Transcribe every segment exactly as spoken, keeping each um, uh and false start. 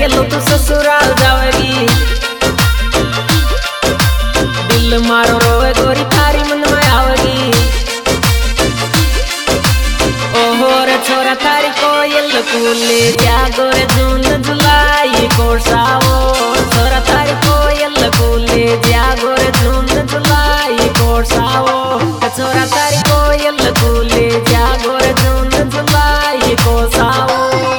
लो तो ससुराल जावेगी। दिल मारो रोवे गोरी थारी मन में आवेगी। ओहो रे छोरा थारी कोयल कूले जागो रे जून जुलाई कोसावो। छोरा थारी कोयल कूले जागो रे जून जुलाई कोसावो। छोरा थारी कोयल कूले जागो रे जून जुलाई कोसावो।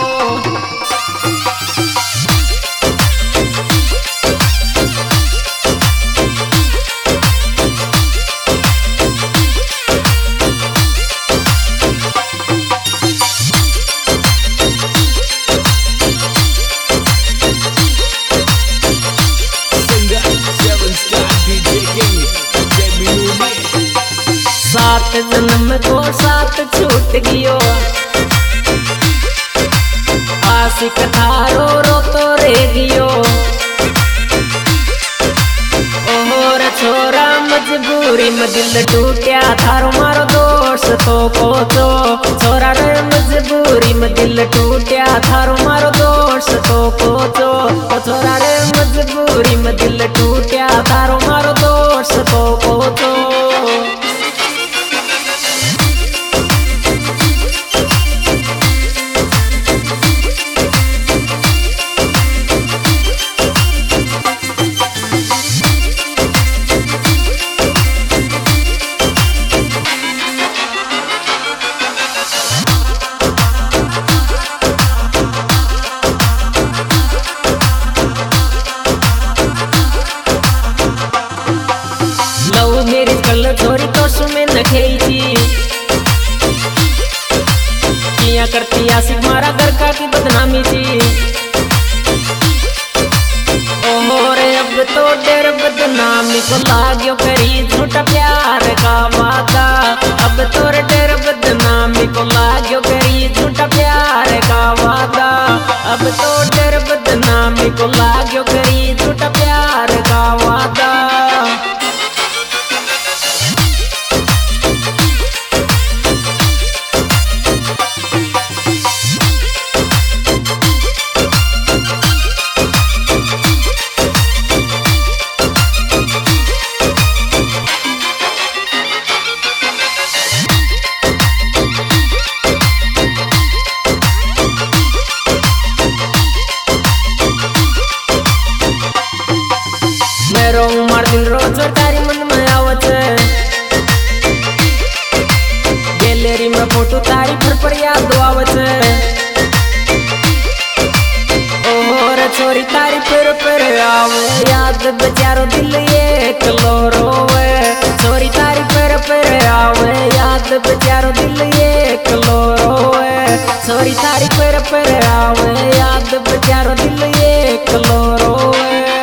सात जन्म को साथ छूट गियो। आशिक थारो रो तो रे गियो। ओहो रे छोरा मजबूरी में दिल टूटिया थारो मारो दोष तो कोचो। छोरा रे मजबूरी में दिल टूटिया थारो मारो दोष तो कोचो। छोरा रे मजबूरी में दिल टूटिया थारो मारो दोष तो कोचो। मेरी कल छोरी तो सुमे न खेची किया करती आशिक मारा घर का की बदनामी थी। ओहो रे अब तो डेर बदनामी को लाग्यो करी झूठा प्यार का वादा। अब तो डेर बदनामी को लाग्यो करी झूठा प्यार का वादा। अब तो डेर बदनामी को लाग्यो करी झूठा प्यार का वादा। दिल रोज तारी मन में आवत गैलरी में फोटो तारी पर पर याद आवत। ओहो रे छोरी तारी पर पर आवे याद बेचारो दिल एक लो रोवे। छोरी तारी पर पर आवे याद बेचारो दिल एक लो रोवे। छोरी तारी पर पर आवे याद बेचारो दिल एक लो रोवे।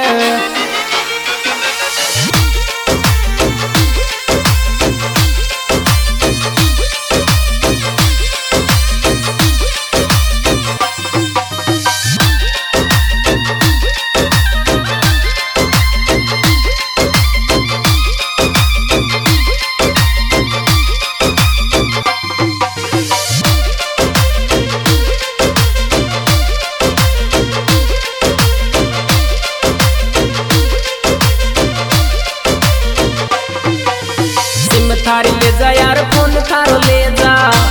थारी ले जा यार फोन थारो ले जा।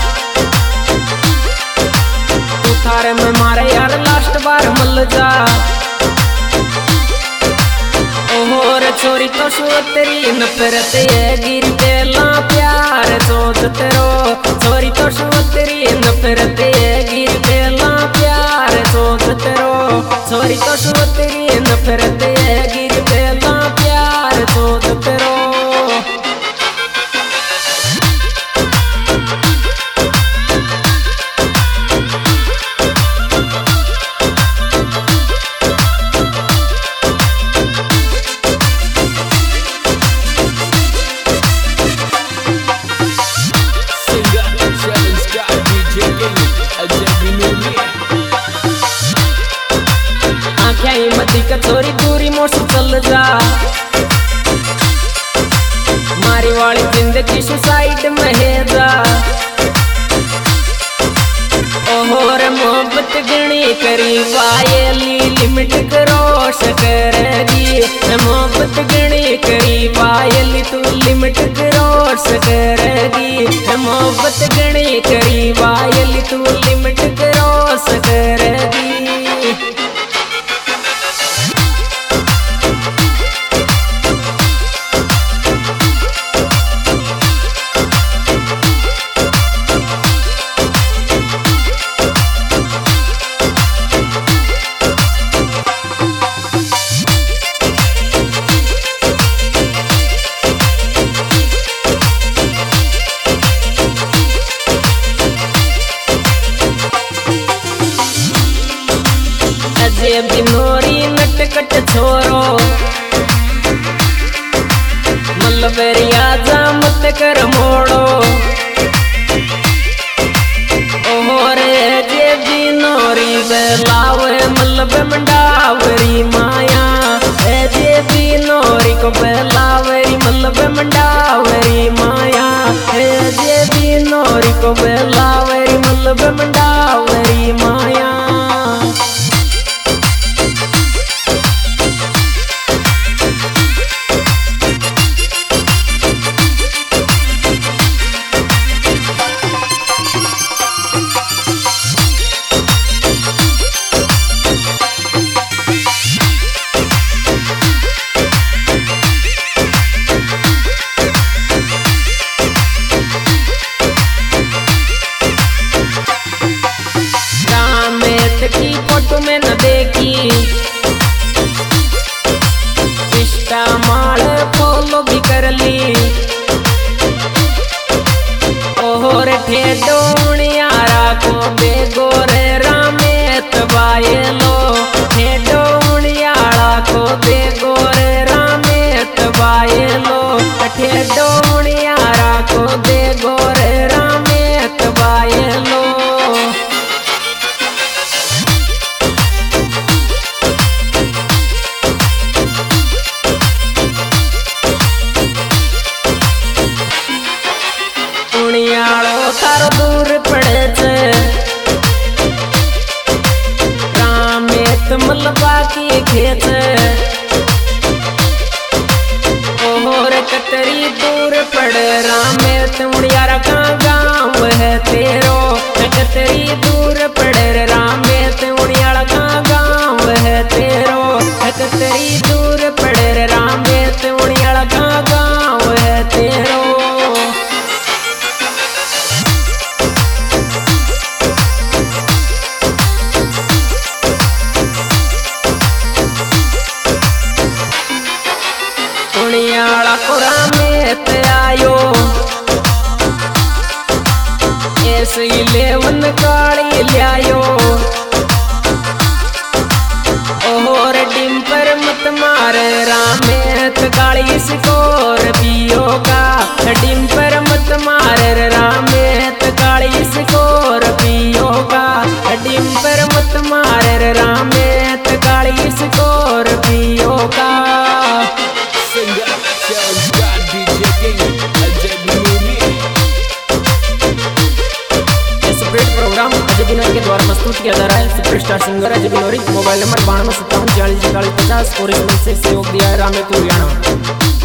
तू थारे में मारे यार लास्ट बार मल जा। ओहो रे छोरी तो सो तेरी नफरत ये गिर देला प्यार सोच तेरो। छोरी तो सो तेरी नफरत ये गिर देला प्यार सोच तेरो। छोरी तो सो तेरी नफरत ये गिर देला प्यार सोच तेरो। छोरी दूरी मोर से चल जा। मारी वाली जिंदगी सुसाइड में है जा। ओहो रे मोहब्बत गणी करी वायली लिमिट क्रॉस करेगी मोहब्बत गणी करी वायली तू लिमिट क्रॉस करेगी मोहब्बत गणी करी वायली तू लिमिट क्रॉस करेगी। बिनोरी नटकट छोरो मलबेरिया जा मत कर मोड़ो ओहो रे जे बिनोरी बेलावे मलब मंडावरी माया ए जे बिनोरी को बेलावरी मलब मंडावरी माया ए जे बिनोरी को बेलावरी मलब मंडावरी माया। की फोटो में न देखी इंस्टा माल फॉलो भी कर ली ओहोर ठेडोनियारा को बेगोरे रामेत बायलो ठेडोनियारा को बेगोरे रामेत बायलो ठेडोनियारा को बेगोरे रामेत बायलो। थारो दूर पड़े छे रामेत मलबा की खेत ओहोर कतरी दूर पड़े रामेत उड़ियारा का गाँव है तेरो कतरी दूर पड़े रामेत उड़ियारा का गाँव है तेरो कतरी दूर पड़े रामेत उड़ियारा का गाँव है तेरो। रामेत आयो ऐसे लेवन काली लियायो ओहोर डिम्पर मत मार रामेत काली स्कोर पियो का डिम्पर मत मार रामेत काली स्कोर पियो का डिम्पर मत मार रामेत काली स्कोर पियो का। प्रोग्राम अजय बिनोरी के द्वारा प्रस्तुत किया जा रहा है। Superstar singer Ajay Binori. Mobile number बानवे सत्तावन चालीस इकतालीस पचास और इसमें से सहयोग दिया है रामेत हरियाणा।